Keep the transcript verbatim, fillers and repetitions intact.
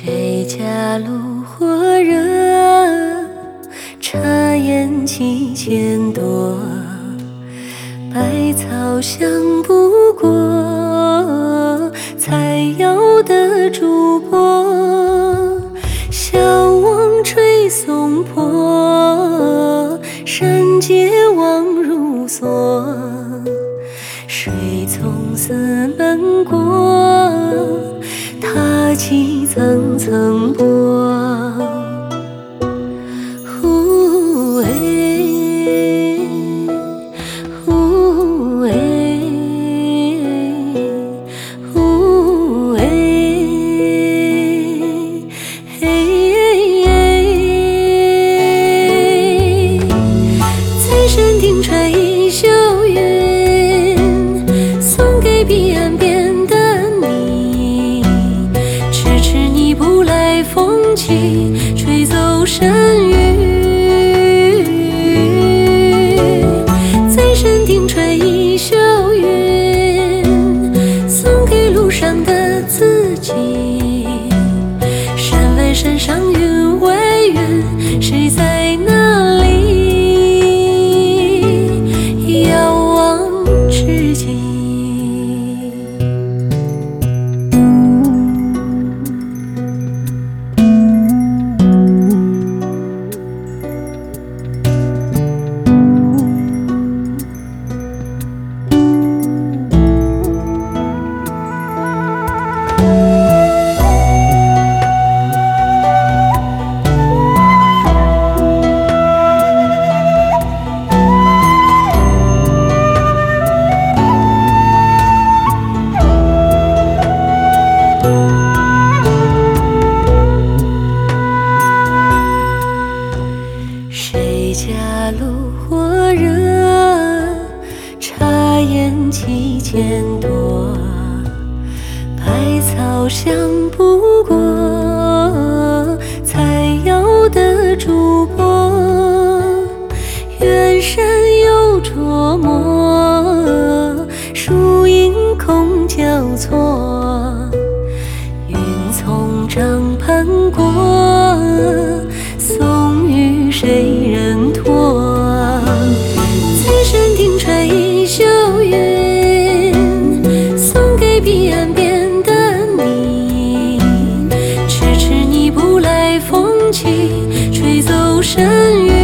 谁家炉火热，茶烟几千朵，百草香不过采药的竹柏。小望吹松坡，山阶望如梭，水从寺门过，踏起层层波。呼哎，呼哎，呼哎，嘿哎，在山顶穿一袖云，送给彼岸边的你。迟迟你不来，风起吹走山雨。在山顶穿一袖云，送给路上的自己。山外山上云外云，谁在那里遥望至极？谁家炉火热，茶烟几千朵，百草香不过采药的竹柏。远山有琢磨，树影空交错，云从帐畔过，送与谁人托？在山顶穿一袖云，送给彼岸边的你。迟迟你不来，风起吹走山雨。